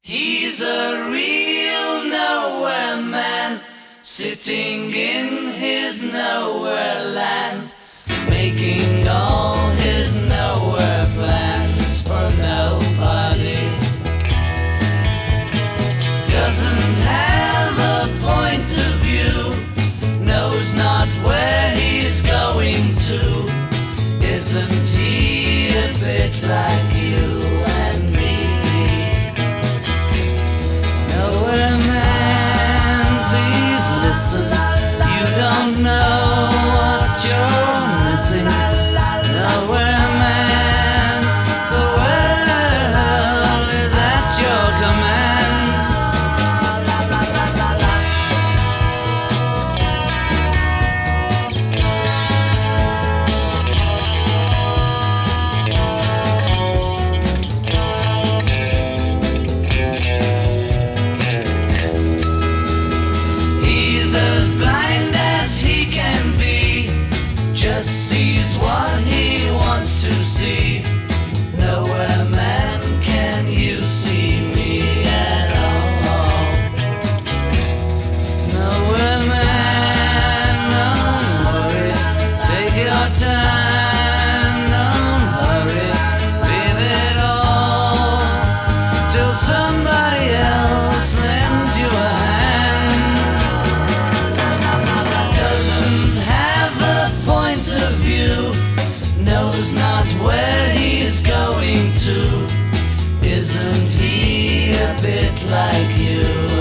He's a real nowhere man, sitting in his nowhere land, making all his nowhere plans for nobody. Doesn't have a point of view, knows not where he's going to. Isn't he a bit like you and me? Nowhere man, please listen. You don't know what you're missing. Nowhere man, the world is at your command. He's as blind as he can be, just sees what he wants to see. Nowhere man, can you see me at all? Nowhere man, don't worry, take your time, don't hurry, leave it all till somebody else lends you a hand. Doesn't have a point of view, knows not where he's going to. Isn't he a bit like you?